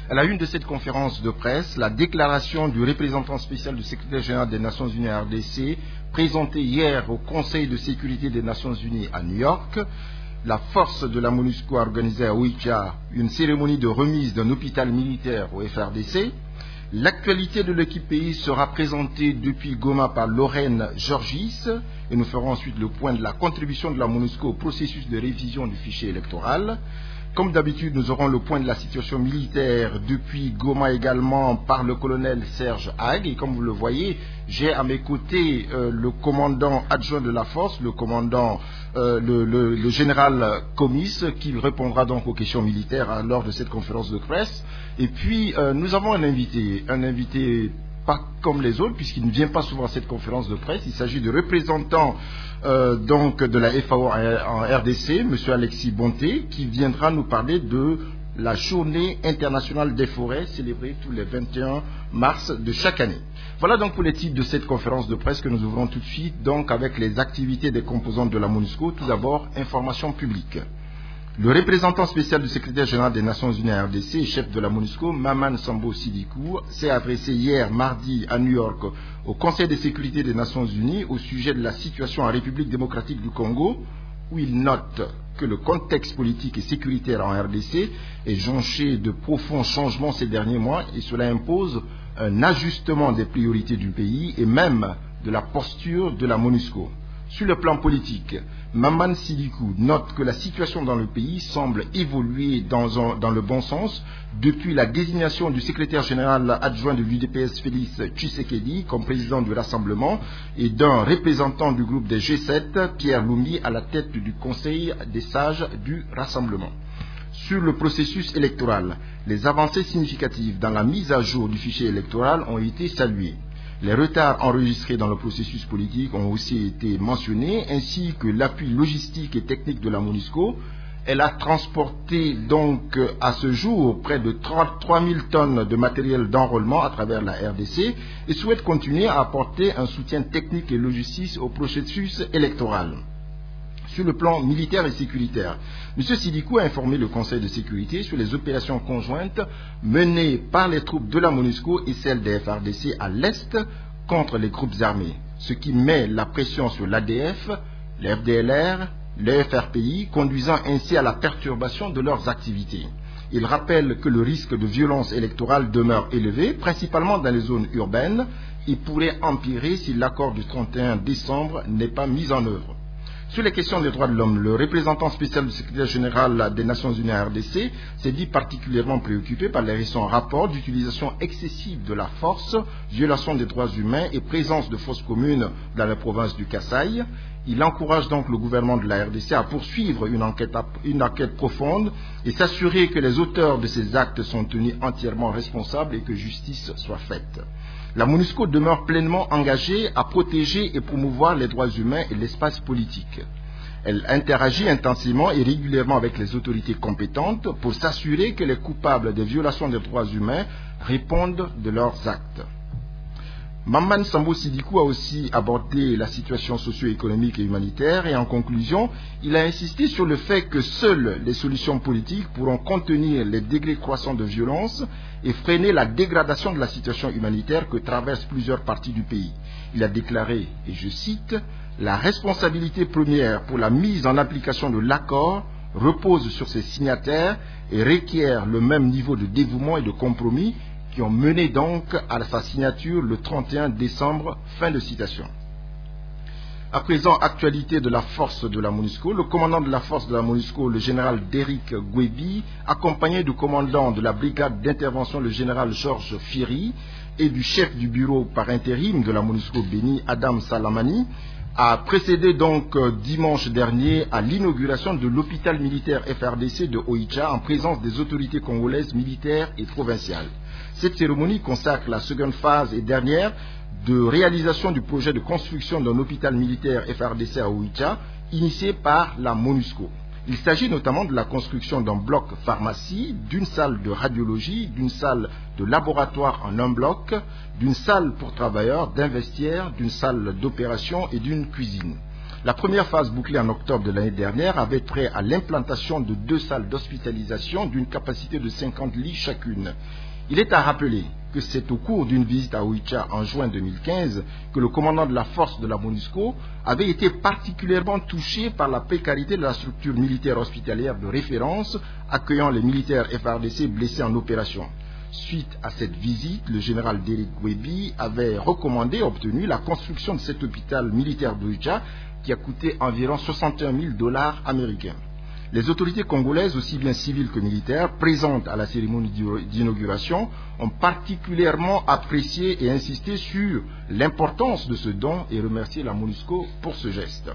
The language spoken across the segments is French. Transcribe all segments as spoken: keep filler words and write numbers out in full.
À la une de cette conférence de presse, la déclaration du représentant spécial du secrétaire général des Nations Unies à R D C, présentée hier au Conseil de sécurité des Nations Unies à New York. La force de la MONUSCO a organisé à Oicha une cérémonie de remise d'un hôpital militaire au F R D C. L'actualité de l'équipe pays sera présentée depuis Goma par Lorraine Georgis et nous ferons ensuite le point de la contribution de la MONUSCO au processus de révision du fichier électoral. Comme d'habitude, nous aurons le point de la situation militaire depuis Goma également par le colonel Serge Hague. Et comme vous le voyez, j'ai à mes côtés euh, le commandant adjoint de la force, le commandant, euh, le, le, le général Comis, qui répondra donc aux questions militaires hein, lors de cette conférence de presse. Et puis, euh, nous avons un invité, un invité pas comme les autres, puisqu'il ne vient pas souvent à cette conférence de presse. Il s'agit de représentants euh, donc de la F A O en R D C, M. Alexis Bonté, qui viendra nous parler de la journée internationale des forêts, célébrée tous les vingt et un mars de chaque année. Voilà donc pour les titres de cette conférence de presse que nous ouvrons tout de suite, donc avec les activités des composantes de la MONUSCO. Tout d'abord, information publique. Le représentant spécial du secrétaire général des Nations Unies à R D C et chef de la MONUSCO, Maman Sambo Sidikou, s'est adressé hier mardi à New York au Conseil de sécurité des Nations Unies au sujet de la situation en République démocratique du Congo, où il note que le contexte politique et sécuritaire en R D C est jonché de profonds changements ces derniers mois et cela impose un ajustement des priorités du pays et même de la posture de la MONUSCO. Sur le plan politique, Maman Sidikou note que la situation dans le pays semble évoluer dans, un, dans le bon sens depuis la désignation du secrétaire général adjoint de l'U D P S Félix Tshisekedi comme président du Rassemblement et d'un représentant du groupe des G sept, Pierre Lumbi, à la tête du Conseil des sages du Rassemblement. Sur le processus électoral, les avancées significatives dans la mise à jour du fichier électoral ont été saluées. Les retards enregistrés dans le processus politique ont aussi été mentionnés, ainsi que l'appui logistique et technique de la MONUSCO. Elle a transporté donc à ce jour près de trente-trois mille tonnes de matériel d'enrôlement à travers la R D C et souhaite continuer à apporter un soutien technique et logistique au processus électoral. Sur le plan militaire et sécuritaire, M. Sidikou a informé le Conseil de sécurité sur les opérations conjointes menées par les troupes de la MONUSCO et celles des F R D C à l'Est contre les groupes armés, ce qui met la pression sur l'A D F, les F D L R, les F R P I, conduisant ainsi à la perturbation de leurs activités. Il rappelle que le risque de violence électorale demeure élevé, principalement dans les zones urbaines, et pourrait empirer si l'accord du trente et un décembre n'est pas mis en œuvre. Sur les questions des droits de l'homme, le représentant spécial du secrétaire général des Nations Unies à R D C s'est dit particulièrement préoccupé par les récents rapports d'utilisation excessive de la force, violation des droits humains et présence de fosses communes dans la province du Kasaï. Il encourage donc le gouvernement de la R D C à poursuivre une enquête, une enquête profonde et s'assurer que les auteurs de ces actes sont tenus entièrement responsables et que justice soit faite. La MONUSCO demeure pleinement engagée à protéger et promouvoir les droits humains et l'espace politique. Elle interagit intensément et régulièrement avec les autorités compétentes pour s'assurer que les coupables des violations des droits humains répondent de leurs actes. Maman Sambo Sidikou a aussi abordé la situation socio-économique et humanitaire et en conclusion, il a insisté sur le fait que seules les solutions politiques pourront contenir les degrés croissants de violence et freiner la dégradation de la situation humanitaire que traversent plusieurs parties du pays. Il a déclaré, et je cite, « La responsabilité première pour la mise en application de l'accord repose sur ses signataires et requiert le même niveau de dévouement et de compromis qui ont mené donc à sa signature le trente et un décembre. » Fin de citation. À présent, actualité de la force de la MONUSCO. Le commandant de la force de la MONUSCO, le général Derrick Gwebi, accompagné du commandant de la brigade d'intervention, le général Georges Firi, et du chef du bureau par intérim de la MONUSCO Béni, Adam Salamani, a précédé donc dimanche dernier à l'inauguration de l'hôpital militaire F R D C de Oicha en présence des autorités congolaises militaires et provinciales. Cette cérémonie consacre la seconde phase et dernière de réalisation du projet de construction d'un hôpital militaire F R D C à Oicha, initié par la MONUSCO. Il s'agit notamment de la construction d'un bloc pharmacie, d'une salle de radiologie, d'une salle de laboratoire en un bloc, d'une salle pour travailleurs, d'un vestiaire, d'une salle d'opération et d'une cuisine. La première phase bouclée en octobre de l'année dernière avait trait à l'implantation de deux salles d'hospitalisation d'une capacité de cinquante lits chacune. Il est à rappeler que c'est au cours d'une visite à Oicha en juin deux mille quinze que le commandant de la force de la MONUSCO avait été particulièrement touché par la précarité de la structure militaire hospitalière de référence accueillant les militaires F A R D C blessés en opération. Suite à cette visite, le général Derek Webi avait recommandé et obtenu la construction de cet hôpital militaire d'Oicha qui a coûté environ soixante et un mille dollars américains. Les autorités congolaises, aussi bien civiles que militaires, présentes à la cérémonie d'inauguration, ont particulièrement apprécié et insisté sur l'importance de ce don et remercié la MONUSCO pour ce geste.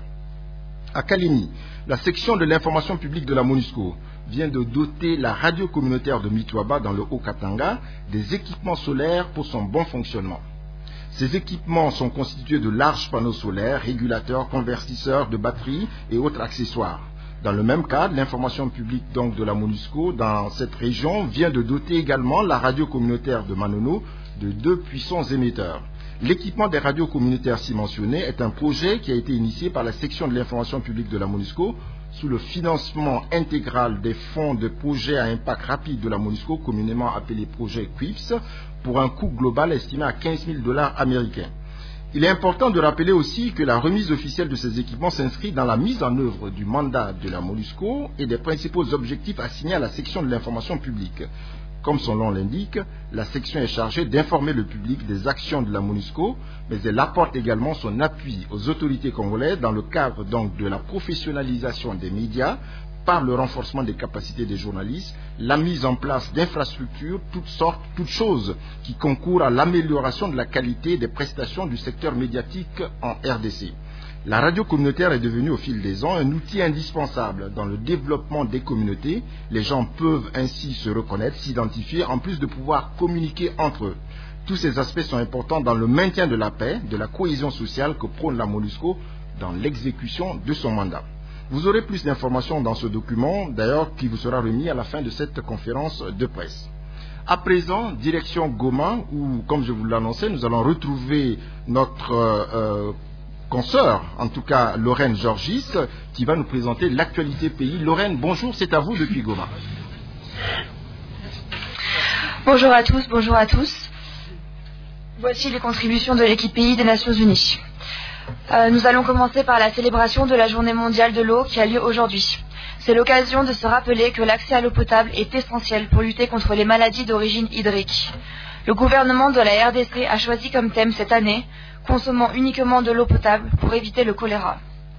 À Kalemi, la section de l'information publique de la MONUSCO vient de doter la radio communautaire de Mitwaba dans le Haut-Katanga des équipements solaires pour son bon fonctionnement. Ces équipements sont constitués de larges panneaux solaires, régulateurs, convertisseurs de batteries et autres accessoires. Dans le même cadre, l'information publique donc de la MONUSCO dans cette région vient de doter également la radio communautaire de Manono de deux puissants émetteurs. L'équipement des radios communautaires ci mentionné est un projet qui a été initié par la section de l'information publique de la MONUSCO sous le financement intégral des fonds de projets à impact rapide de la MONUSCO, communément appelé projet QUIPS, pour un coût global estimé à quinze mille dollars américains. Il est important de rappeler aussi que la remise officielle de ces équipements s'inscrit dans la mise en œuvre du mandat de la MONUSCO et des principaux objectifs assignés à la section de l'information publique. Comme son nom l'indique, la section est chargée d'informer le public des actions de la MONUSCO, mais elle apporte également son appui aux autorités congolaises dans le cadre donc de la professionnalisation des médias, par le renforcement des capacités des journalistes, la mise en place d'infrastructures, toutes sortes, toutes choses qui concourent à l'amélioration de la qualité des prestations du secteur médiatique en R D C. La radio communautaire est devenue au fil des ans un outil indispensable dans le développement des communautés. Les gens peuvent ainsi se reconnaître, s'identifier, en plus de pouvoir communiquer entre eux. Tous ces aspects sont importants dans le maintien de la paix, de la cohésion sociale que prône la MONUSCO dans l'exécution de son mandat. Vous aurez plus d'informations dans ce document, d'ailleurs, qui vous sera remis à la fin de cette conférence de presse. À présent, direction Goma, où, comme je vous l'annonçais, nous allons retrouver notre euh, consoeur, en tout cas Lorraine Georgis, qui va nous présenter l'actualité pays. Lorraine, bonjour, c'est à vous depuis Goma. Bonjour à tous, bonjour à tous. Voici les contributions de l'équipe pays des Nations Unies. Euh, nous allons commencer par la célébration de la Journée mondiale de l'eau qui a lieu aujourd'hui. C'est l'occasion de se rappeler que l'accès à l'eau potable est essentiel pour lutter contre les maladies d'origine hydrique. Le gouvernement de la R D C a choisi comme thème cette année « Consommons uniquement de l'eau potable pour éviter le choléra ».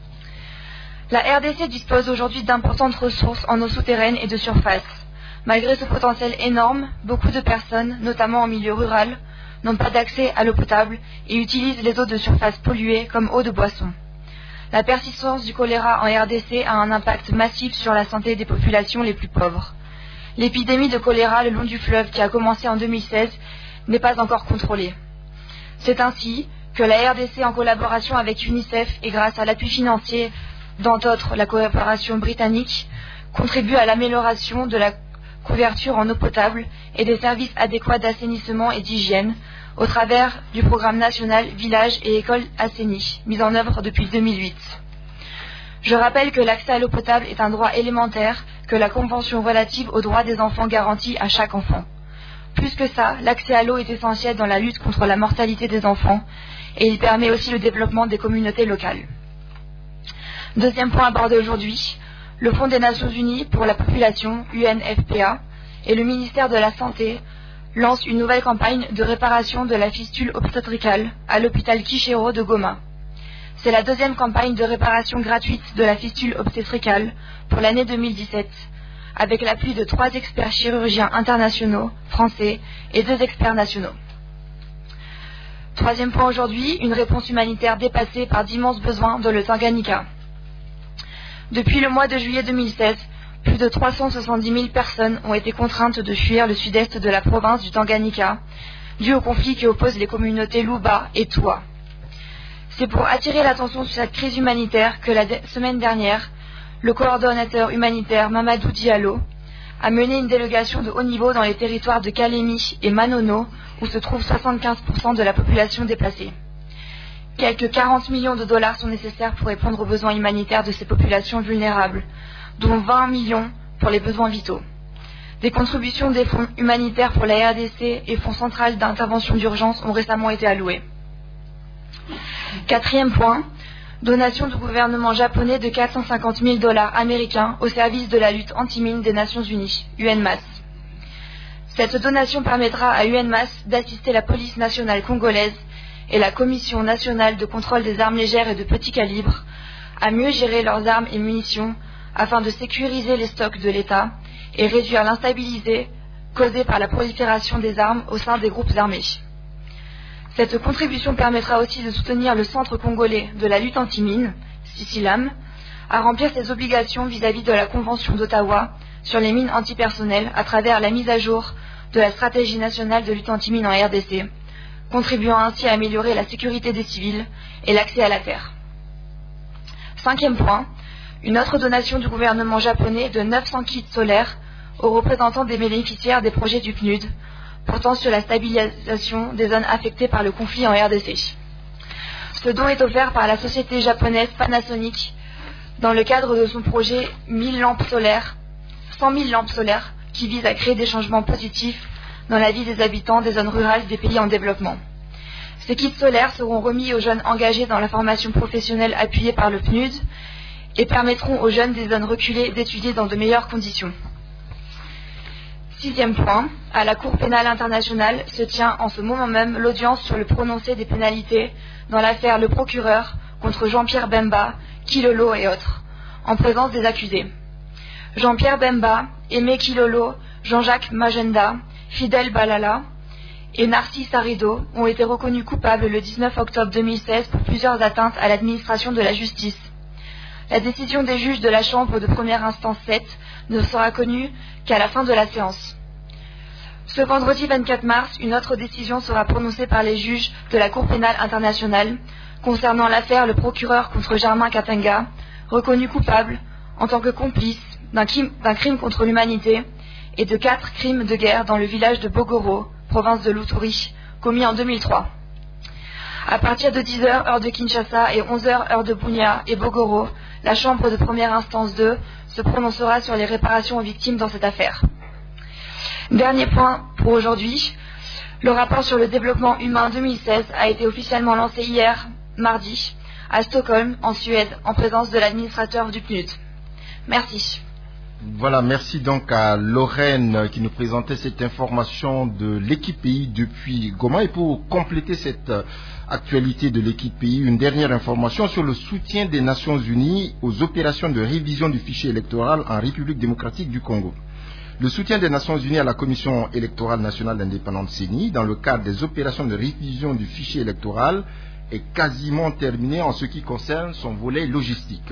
La R D C dispose aujourd'hui d'importantes ressources en eau souterraine et de surface. Malgré ce potentiel énorme, beaucoup de personnes, notamment en milieu rural, n'ont pas d'accès à l'eau potable et utilisent les eaux de surface polluées comme eau de boisson. La persistance du choléra en R D C a un impact massif sur la santé des populations les plus pauvres. L'épidémie de choléra le long du fleuve qui a commencé en deux mille seize n'est pas encore contrôlée. C'est ainsi que la R D C, en collaboration avec UNICEF et grâce à l'appui financier, d'entre autres la coopération britannique, contribue à l'amélioration de la couverture en eau potable et des services adéquats d'assainissement et d'hygiène au travers du programme national Villages et Écoles Assainis, mis en œuvre depuis deux mille huit. Je rappelle que l'accès à l'eau potable est un droit élémentaire que la Convention relative aux droits des enfants garantit à chaque enfant. Plus que ça, l'accès à l'eau est essentiel dans la lutte contre la mortalité des enfants et il permet aussi le développement des communautés locales. Deuxième point abordé aujourd'hui, le Fonds des Nations Unies pour la population, U N F P A, et le ministère de la Santé lancent une nouvelle campagne de réparation de la fistule obstétricale à l'hôpital Kishero de Goma. C'est la deuxième campagne de réparation gratuite de la fistule obstétricale pour l'année deux mille dix-sept, avec l'appui de trois experts chirurgiens internationaux, français, et deux experts nationaux. Troisième point aujourd'hui, une réponse humanitaire dépassée par d'immenses besoins dans le Tanganyika. Depuis le mois de juillet deux mille seize, plus de trois cent soixante-dix mille personnes ont été contraintes de fuir le sud-est de la province du Tanganyika, dû au conflit qui oppose les communautés Luba et Twa. C'est pour attirer l'attention sur cette crise humanitaire que la semaine dernière, le coordonnateur humanitaire Mamadou Diallo a mené une délégation de haut niveau dans les territoires de Kalemi et Manono, où se trouve soixante-quinze pour cent de la population déplacée. Quelques quarante millions de dollars sont nécessaires pour répondre aux besoins humanitaires de ces populations vulnérables, dont vingt millions pour les besoins vitaux. Des contributions des fonds humanitaires pour la R D C et Fonds central d'intervention d'urgence ont récemment été alloués. Quatrième point, donation du gouvernement japonais de quatre cent cinquante mille dollars américains au service de la lutte anti-mine des Nations Unies, U N M A S. Cette donation permettra à U N M A S d'assister la police nationale congolaise et la Commission nationale de contrôle des armes légères et de petit calibre à mieux gérer leurs armes et munitions afin de sécuriser les stocks de l'État et réduire l'instabilité causée par la prolifération des armes au sein des groupes armés. Cette contribution permettra aussi de soutenir le Centre congolais de la lutte anti-mine, CICILAM, à remplir ses obligations vis-à-vis de la Convention d'Ottawa sur les mines antipersonnelles à travers la mise à jour de la stratégie nationale de lutte anti-mine en R D C, contribuant ainsi à améliorer la sécurité des civils et l'accès à la terre. Cinquième point, une autre donation du gouvernement japonais de neuf cents kits solaires aux représentants des bénéficiaires des projets du P N U D, portant sur la stabilisation des zones affectées par le conflit en R D C. Ce don est offert par la société japonaise Panasonic dans le cadre de son projet mille lampes solaires, cent mille lampes solaires, qui vise à créer des changements positifs dans la vie des habitants des zones rurales des pays en développement. Ces kits solaires seront remis aux jeunes engagés dans la formation professionnelle appuyée par le P N U D et permettront aux jeunes des zones reculées d'étudier dans de meilleures conditions. Sixième point, à la Cour pénale internationale se tient en ce moment même l'audience sur le prononcé des pénalités dans l'affaire Le Procureur contre Jean-Pierre Bemba, Kilolo et autres, en présence des accusés. Jean-Pierre Bemba, Aimé Kilolo, Jean-Jacques Magenda, Fidel Balala et Narcisse Arido ont été reconnus coupables le dix-neuf octobre deux mille seize pour plusieurs atteintes à l'administration de la justice. La décision des juges de la Chambre de première instance sept ne sera connue qu'à la fin de la séance. Ce vendredi vingt-quatre mars, une autre décision sera prononcée par les juges de la Cour pénale internationale concernant l'affaire Le Procureur contre Germain Katenga, reconnu coupable en tant que complice d'un crime, d'un crime contre l'humanité et de quatre crimes de guerre dans le village de Bogoro, province de l'Uturi, commis en deux mille trois. À partir de dix heures, heure de Kinshasa, et onze heures, heure de Bunia et Bogoro, la Chambre de première instance deux se prononcera sur les réparations aux victimes dans cette affaire. Dernier point pour aujourd'hui, le rapport sur le développement humain deux mille seize a été officiellement lancé hier, mardi, à Stockholm, en Suède, en présence de l'administrateur du P N U D. Merci. Voilà, merci donc à Lorraine qui nous présentait cette information de l'équipe pays depuis Goma. Et pour compléter cette actualité de l'équipe pays, une dernière information sur le soutien des Nations Unies aux opérations de révision du fichier électoral en République démocratique du Congo. Le soutien des Nations Unies à la Commission électorale nationale indépendante C E N I dans le cadre des opérations de révision du fichier électoral est quasiment terminé en ce qui concerne son volet logistique.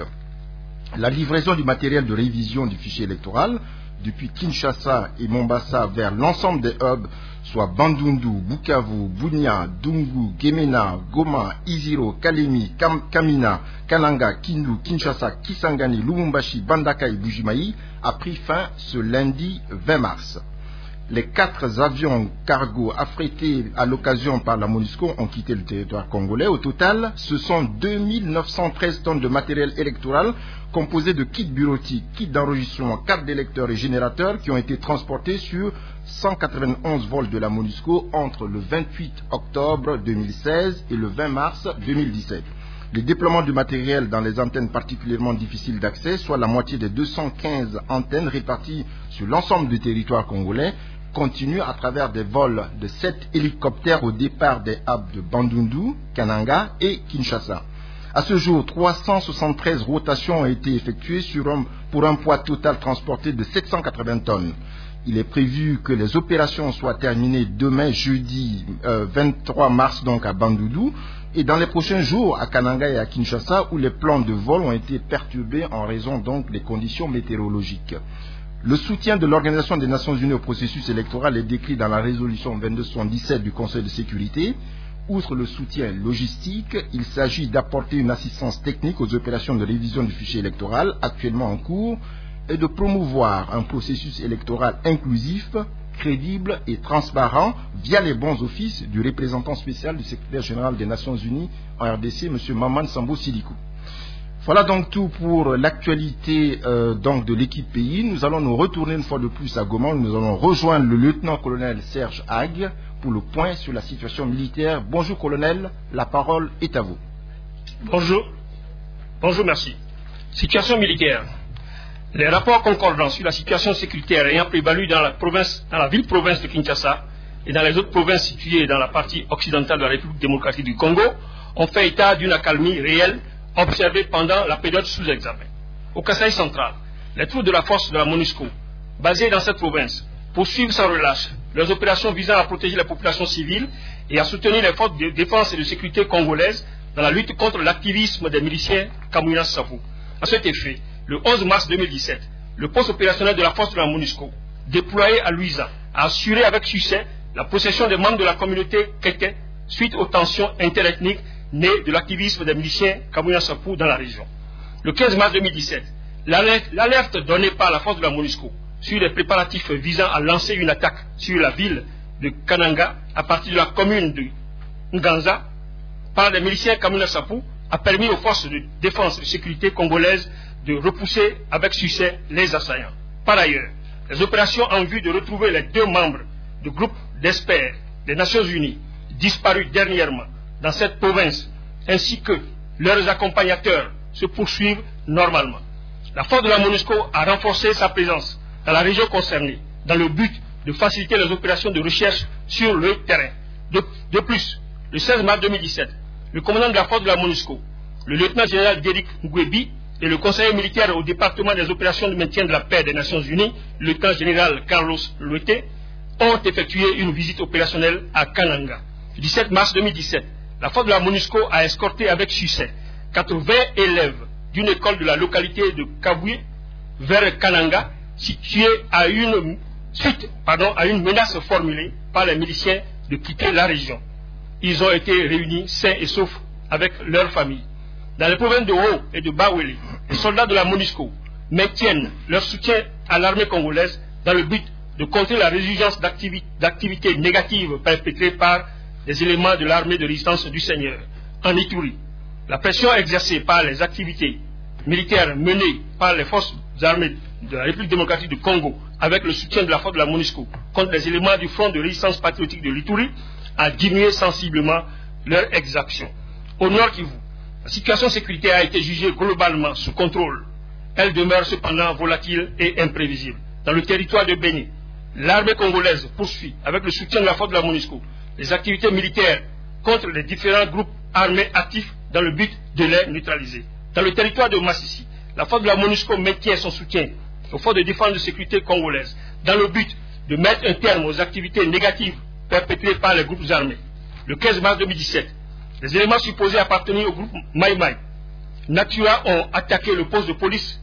La livraison du matériel de révision du fichier électoral depuis Kinshasa et Mombasa vers l'ensemble des hubs, soit Bandundu, Bukavu, Bunia, Dungu, Gemena, Goma, Iziro, Kalemi, Kam, Kamina, Kananga, Kindu, Kinshasa, Kisangani, Lubumbashi, Bandaka et Bujimaï, a pris fin ce lundi vingt mars. Les quatre avions cargo affrétés à l'occasion par la MONUSCO ont quitté le territoire congolais. Au total, ce sont deux mille neuf cent treize tonnes de matériel électoral composé de kits bureautiques, kits d'enregistrement, cartes d'électeurs et générateurs qui ont été transportés sur cent quatre-vingt-onze vols de la MONUSCO entre le vingt-huit octobre deux mille seize et le vingt mars deux mille dix-sept. Les déploiements du matériel dans les antennes particulièrement difficiles d'accès, soit la moitié des deux cent quinze antennes réparties sur l'ensemble du territoire congolais, continuent à travers des vols de sept hélicoptères au départ des hubs de Bandundu, Kananga et Kinshasa. À ce jour, trois cent soixante-treize rotations ont été effectuées sur un, pour un poids total transporté de sept cent quatre-vingts tonnes. Il est prévu que les opérations soient terminées demain, jeudi euh, vingt-trois mars, donc à Bandundu, et dans les prochains jours à Kananga et à Kinshasa, où les plans de vol ont été perturbés en raison donc des conditions météorologiques. Le soutien de l'Organisation des Nations Unies au processus électoral est décrit dans la résolution vingt-deux soixante-dix-sept du Conseil de sécurité. Outre le soutien logistique, il s'agit d'apporter une assistance technique aux opérations de révision du fichier électoral actuellement en cours et de promouvoir un processus électoral inclusif, crédible et transparent via les bons offices du représentant spécial du secrétaire général des Nations Unies en R D C, M. Maman Sambo Silikou. Voilà donc tout pour l'actualité euh, donc de l'équipe pays. Nous allons nous retourner une fois de plus à Goma. Nous allons rejoindre le lieutenant-colonel Serge Hague pour le point sur la situation militaire. Bonjour colonel, la parole est à vous. Bonjour. Bonjour, merci. Situation militaire. Les rapports concordants sur la situation sécuritaire ayant prévalu dans la, province, dans la ville-province de Kinshasa et dans les autres provinces situées dans la partie occidentale de la République démocratique du Congo ont fait état d'une accalmie réelle observée pendant la période sous examen. Au Kasaï central, les troupes de la force de la MONUSCO, basées dans cette province, poursuivent sans relâche leurs opérations visant à protéger la population civile et à soutenir les forces de défense et de sécurité congolaises dans la lutte contre l'activisme des miliciens Kamwina Sapu. À cet effet, le onze mars deux mille dix-sept, le poste opérationnel de la force de la MONUSCO, déployé à Luiza, a assuré avec succès la possession des membres de la communauté Keke suite aux tensions interethniques nées de l'activisme des miliciens Kamwina Sapu dans la région. Le quinze mars deux mille dix-sept, l'alerte donnée par la force de la MONUSCO sur les préparatifs visant à lancer une attaque sur la ville de Kananga à partir de la commune de Nganza par les miliciens Kamwina Sapu a permis aux forces de défense et de sécurité congolaises de repousser avec succès les assaillants. Par ailleurs, les opérations en vue de retrouver les deux membres du groupe d'experts des Nations Unies disparus dernièrement dans cette province, ainsi que leurs accompagnateurs, se poursuivent normalement. La force de la MONUSCO a renforcé sa présence dans la région concernée, dans le but de faciliter les opérations de recherche sur le terrain. De, de plus, le seize mars deux mille dix-sept, le commandant de la force de la MONUSCO, le lieutenant-général Derrick Ngwebi, et le conseiller militaire au département des opérations de maintien de la paix des Nations Unies, le lieutenant-général Carlos Loete, ont effectué une visite opérationnelle à Kananga. Le dix-sept mars deux mille dix-sept, la force de la MONUSCO a escorté avec succès quatre-vingts élèves d'une école de la localité de Kaboué vers Kananga, située à une, suite pardon, à une menace formulée par les miliciens de quitter la région. Ils ont été réunis sains et saufs avec leurs familles. Dans les provinces de Haut et de Bawele, les soldats de la MONUSCO maintiennent leur soutien à l'armée congolaise dans le but de contrer la résurgence d'activités négatives perpétrées par des éléments de l'armée de résistance du Seigneur. En Ituri, la pression exercée par les activités militaires menées par les forces armées de la République démocratique du Congo avec le soutien de la force de la MONUSCO contre les éléments du Front de résistance patriotique de l'Ituri a diminué sensiblement leur exaction. Au Nord Kivu, la situation sécuritaire a été jugée globalement sous contrôle. Elle demeure cependant volatile et imprévisible. Dans le territoire de Béni, l'armée congolaise poursuit, avec le soutien de la force de la MONUSCO, les activités militaires contre les différents groupes armés actifs dans le but de les neutraliser. Dans le territoire de Massissi, la force de la MONUSCO maintient son soutien aux forces de défense de sécurité congolaises dans le but de mettre un terme aux activités négatives perpétrées par les groupes armés. Le quinze mars deux mille dix-sept, les éléments supposés appartenir au groupe Maï Maï Natura ont attaqué le poste de police,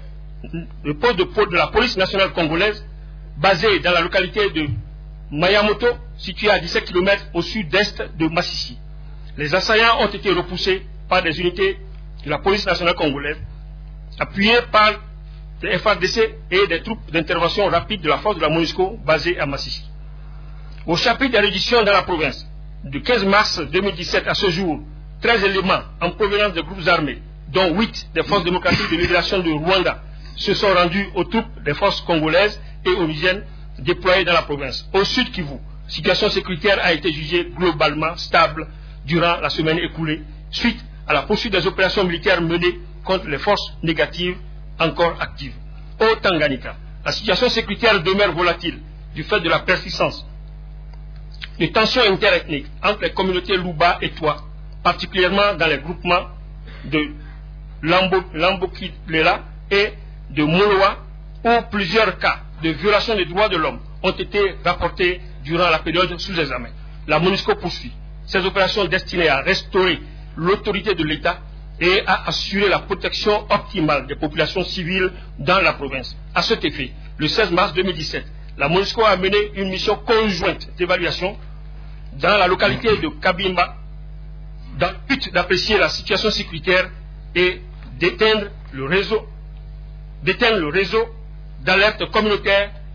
le poste de, de la police nationale congolaise, basé dans la localité de Mayamoto, située à dix-sept kilomètres au sud-est de Massissi. Les assaillants ont été repoussés par des unités de la police nationale congolaise, appuyées par les F A R D C et des troupes d'intervention rapide de la force de la MONUSCO basée à Massissi. Au chapitre des redditions dans la province, du quinze mars deux mille dix-sept à ce jour, treize éléments en provenance de groupes armés, dont huit des forces démocratiques de libération de Rwanda, se sont rendus aux troupes des forces congolaises et onusiennes déployées dans la province. Au sud Kivu, la situation sécuritaire a été jugée globalement stable durant la semaine écoulée, suite à la poursuite des opérations militaires menées contre les forces négatives encore actives. Au Tanganyika, la situation sécuritaire demeure volatile du fait de la persistance de tensions interethniques entre les communautés Luba et Twa, particulièrement dans les groupements de Lambokilela et de Moloa, où plusieurs cas de violation des droits de l'homme ont été rapportés durant la période sous examen. La MONUSCO poursuit ces opérations destinées à restaurer l'autorité de l'État et à assurer la protection optimale des populations civiles dans la province. À cet effet, le seize mars deux mille dix-sept, la MONUSCO a mené une mission conjointe d'évaluation dans la localité de Kabimba dans le but d'apprécier la situation sécuritaire et d'éteindre le réseau d'éteindre le réseau d'alerte communautaire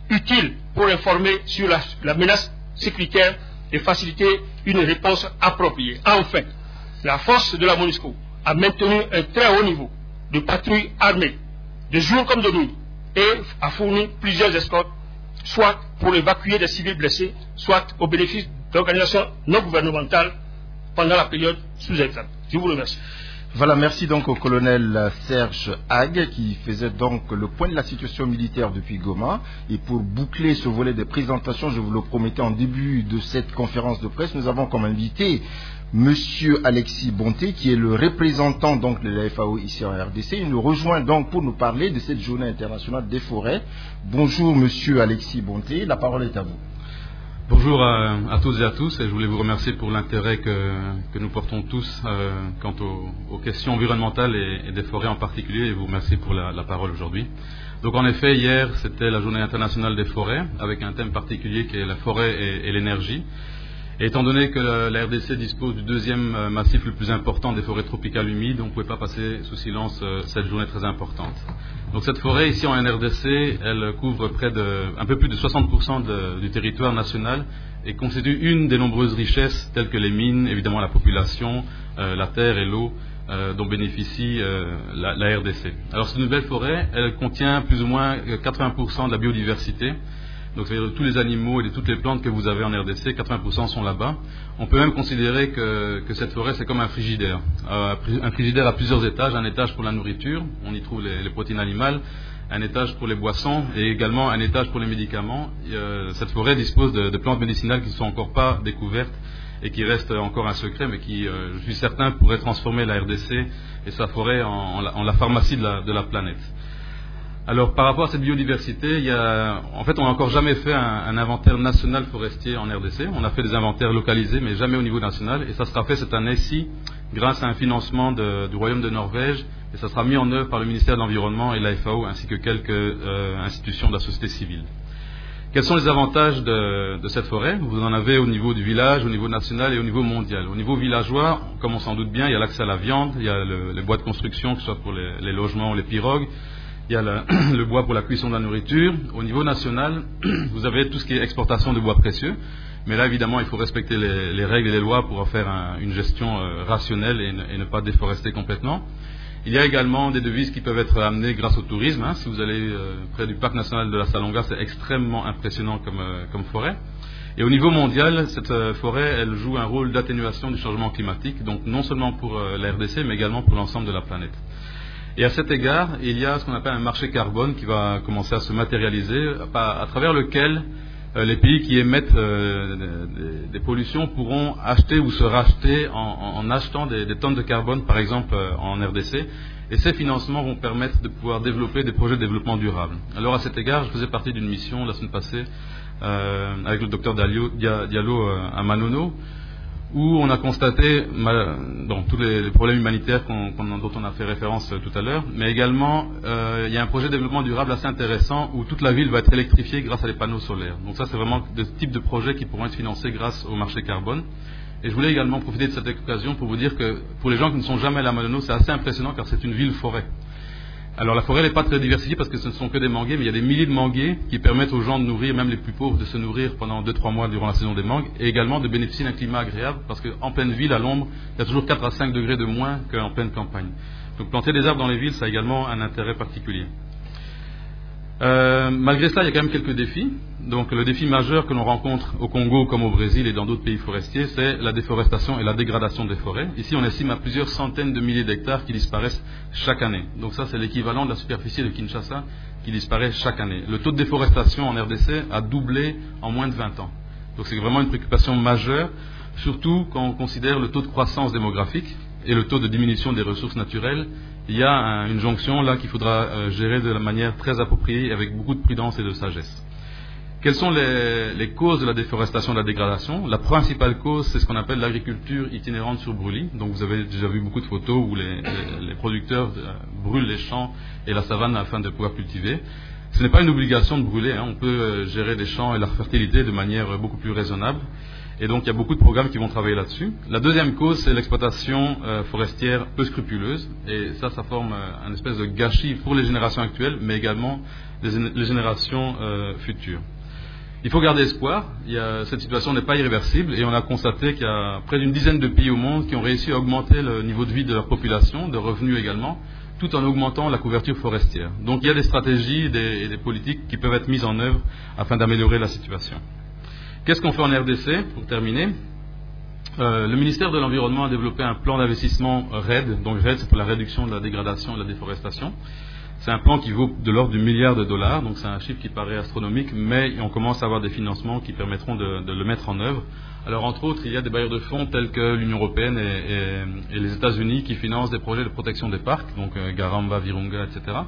utile pour informer sur la, la menace sécuritaire et faciliter une réponse appropriée. Enfin, la force de la MONUSCO a maintenu un très haut niveau de patrouille armée, de jour comme de nuit, et a fourni plusieurs escortes, soit pour évacuer des civils blessés, soit au bénéfice d'organisations non gouvernementales pendant la période sous examen. Je vous remercie. Voilà, merci donc au colonel Serge Hague qui faisait donc le point de la situation militaire depuis Goma. Et pour boucler ce volet de présentation, je vous le promettais en début de cette conférence de presse, nous avons comme invité Monsieur Alexis Bonté, qui est le représentant donc de la F A O ici en R D C. Il nous rejoint donc pour nous parler de cette journée internationale des forêts. Bonjour Monsieur Alexis Bonté, la parole est à vous. Bonjour à, à tous et à tous, et je voulais vous remercier pour l'intérêt que, que nous portons tous euh, quant aux, aux questions environnementales et, et des forêts en particulier, et vous remercier pour la, la parole aujourd'hui. Donc en effet, hier, c'était la journée internationale des forêts, avec un thème particulier qui est la forêt et, et l'énergie. Et étant donné que la, la R D C dispose du deuxième massif le plus important des forêts tropicales humides, on ne pouvait pas passer sous silence euh, cette journée très importante. Donc cette forêt ici en R D C, elle couvre près de, un peu plus de soixante pour cent de, du territoire national et constitue une des nombreuses richesses telles que les mines, évidemment la population, euh, la terre et l'eau euh, dont bénéficie euh, la, la R D C. Alors cette nouvelle forêt, elle contient plus ou moins quatre-vingts pour cent de la biodiversité. Donc c'est-à-dire tous les animaux et toutes les plantes que vous avez en R D C, quatre-vingts pour cent sont là-bas. On peut même considérer que, que cette forêt c'est comme un frigidaire. Euh, un frigidaire à plusieurs étages, un étage pour la nourriture, on y trouve les, les protéines animales, un étage pour les boissons et également un étage pour les médicaments. Et, euh, cette forêt dispose de, de plantes médicinales qui ne sont encore pas découvertes et qui restent encore un secret, mais qui, euh, je suis certain, pourraient transformer la R D C et sa forêt en, en, la, en la pharmacie de la, de la planète. Alors, par rapport à cette biodiversité, il y a, en fait, on n'a encore jamais fait un, un inventaire national forestier en R D C. On a fait des inventaires localisés, mais jamais au niveau national. Et ça sera fait cette année-ci, grâce à un financement de, du Royaume de Norvège. Et ça sera mis en œuvre par le ministère de l'Environnement et la F A O, ainsi que quelques euh, institutions de la société civile. Quels sont les avantages de, de cette forêt? Vous en avez au niveau du village, au niveau national et au niveau mondial. Au niveau villageois, comme on s'en doute bien, il y a l'accès à la viande, il y a le, les bois de construction, que ce soit pour les, les logements ou les pirogues. Il y a le, le bois pour la cuisson de la nourriture. Au niveau national, vous avez tout ce qui est exportation de bois précieux. Mais là, évidemment, il faut respecter les, les règles et les lois pour en faire un, une gestion euh, rationnelle et ne, et ne pas déforester complètement. Il y a également des devises qui peuvent être amenées grâce au tourisme. Hein. Si vous allez euh, près du parc national de la Salonga, c'est extrêmement impressionnant comme, euh, comme forêt. Et au niveau mondial, cette euh, forêt, elle joue un rôle d'atténuation du changement climatique, donc non seulement pour euh, la R D C, mais également pour l'ensemble de la planète. Et à cet égard, il y a ce qu'on appelle un marché carbone qui va commencer à se matérialiser, à, à travers lequel euh, les pays qui émettent euh, des, des pollutions pourront acheter ou se racheter en, en, en achetant des, des tonnes de carbone, par exemple euh, en R D C. Et ces financements vont permettre de pouvoir développer des projets de développement durable. Alors à cet égard, je faisais partie d'une mission la semaine passée euh, avec le docteur Diallo, Diallo euh, à Manono, où on a constaté bon, tous les, les problèmes humanitaires qu'on, qu'on, dont on a fait référence tout à l'heure, mais également euh, il y a un projet de développement durable assez intéressant où toute la ville va être électrifiée grâce à des panneaux solaires. Donc ça, c'est vraiment le type de projets qui pourront être financés grâce au marché carbone. Et je voulais également profiter de cette occasion pour vous dire que pour les gens qui ne sont jamais allés à Manono, c'est assez impressionnant car c'est une ville-forêt. Alors la forêt n'est pas très diversifiée parce que ce ne sont que des manguiers, mais il y a des milliers de manguiers qui permettent aux gens de nourrir, même les plus pauvres, de se nourrir pendant deux trois mois durant la saison des mangues, et également de bénéficier d'un climat agréable parce qu'en pleine ville, à l'ombre, il y a toujours quatre à cinq degrés de moins qu'en pleine campagne. Donc planter des arbres dans les villes, ça a également un intérêt particulier. Euh, malgré cela, il y a quand même quelques défis. Donc le défi majeur que l'on rencontre au Congo comme au Brésil et dans d'autres pays forestiers, c'est la déforestation et la dégradation des forêts. Ici, on estime à plusieurs centaines de milliers d'hectares qui disparaissent chaque année. Donc ça, c'est l'équivalent de la superficie de Kinshasa qui disparaît chaque année. Le taux de déforestation en R D C a doublé en moins de vingt ans. Donc c'est vraiment une préoccupation majeure, surtout quand on considère le taux de croissance démographique et le taux de diminution des ressources naturelles. Il y a un, une jonction là qu'il faudra euh, gérer de la manière très appropriée, avec beaucoup de prudence et de sagesse. Quelles sont les, les causes de la déforestation et de la dégradation? La principale cause, c'est ce qu'on appelle l'agriculture itinérante sur brûlis. Donc vous avez déjà vu beaucoup de photos où les, les, les producteurs euh, brûlent les champs et la savane afin de pouvoir cultiver. Ce n'est pas une obligation de brûler, hein. On peut gérer les champs et leur fertilité de manière beaucoup plus raisonnable. Et donc, il y a beaucoup de programmes qui vont travailler là-dessus. La deuxième cause, c'est l'exploitation euh, forestière peu scrupuleuse. Et ça, ça forme euh, un espèce de gâchis pour les générations actuelles, mais également les, les générations euh, futures. Il faut garder espoir. Il y a, cette situation n'est pas irréversible. Et on a constaté qu'il y a près d'une dizaine de pays au monde qui ont réussi à augmenter le niveau de vie de leur population, de revenus également, tout en augmentant la couverture forestière. Donc, il y a des stratégies et des, et des politiques qui peuvent être mises en œuvre afin d'améliorer la situation. Qu'est-ce qu'on fait en R D C, pour terminer? euh, Le ministère de l'Environnement a développé un plan d'investissement R E D. Donc R E D, c'est pour la réduction de la dégradation et de la déforestation. C'est un plan qui vaut de l'ordre du milliard de dollars, donc c'est un chiffre qui paraît astronomique, mais on commence à avoir des financements qui permettront de, de le mettre en œuvre. Alors entre autres, il y a des bailleurs de fonds tels que l'Union européenne et, et, et les États-Unis qui financent des projets de protection des parcs, donc euh, Garamba, Virunga, et cetera.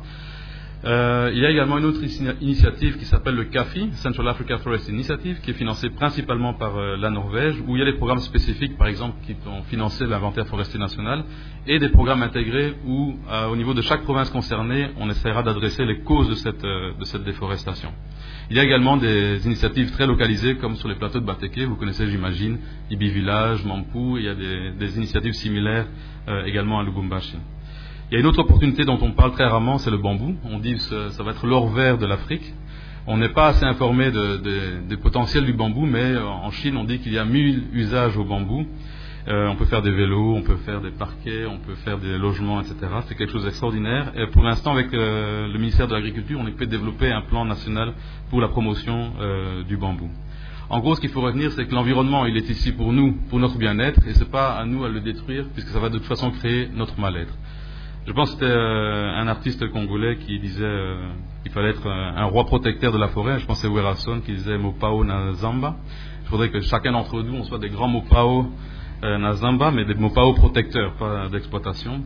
Euh, il y a également une autre initiative qui s'appelle le C A F I, Central Africa Forest Initiative, qui est financée principalement par euh, la Norvège, où il y a des programmes spécifiques, par exemple, qui ont financé l'inventaire forestier national, et des programmes intégrés où, euh, au niveau de chaque province concernée, on essaiera d'adresser les causes de cette, euh, de cette déforestation. Il y a également des initiatives très localisées, comme sur les plateaux de Bateke, vous connaissez, j'imagine, Ibi Village, Mampou, il y a des, des initiatives similaires euh, également à Lubumbashi. Il y a une autre opportunité dont on parle très rarement, c'est le bambou. On dit que ça va être l'or vert de l'Afrique. On n'est pas assez informé de, de, des potentiels du bambou, mais en Chine, on dit qu'il y a mille usages au bambou. Euh, on peut faire des vélos, on peut faire des parquets, on peut faire des logements, et cetera. C'est quelque chose d'extraordinaire. Et pour l'instant, avec euh, le ministère de l'Agriculture, on est peut développer un plan national pour la promotion euh, du bambou. En gros, ce qu'il faut retenir, c'est que l'environnement, il est ici pour nous, pour notre bien-être, et ce n'est pas à nous à le détruire, puisque ça va de toute façon créer notre mal-être. Je pense que c'était euh, un artiste congolais qui disait euh, qu'il fallait être euh, un roi protecteur de la forêt. Je pense que c'est Werason qui disait Mopao na Zamba. Il faudrait que chacun d'entre nous, on soit des grands Mopao euh, na Zamba, mais des Mopao protecteurs, pas d'exploitation.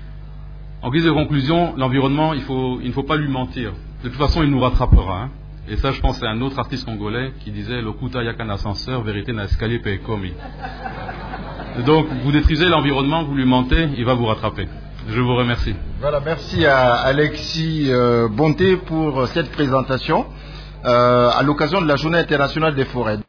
En guise de conclusion, l'environnement, il, faut, il ne faut pas lui mentir. De toute façon, il nous rattrapera. Hein. Et ça, je pense que c'est un autre artiste congolais qui disait Lokuta yakan ascenseur, vérité na escalier pe komi. Donc, vous détruisez l'environnement, vous lui mentez, il va vous rattraper. Je vous remercie. Voilà, merci à Alexis euh, Bonté pour cette présentation euh, à l'occasion de la Journée internationale des forêts.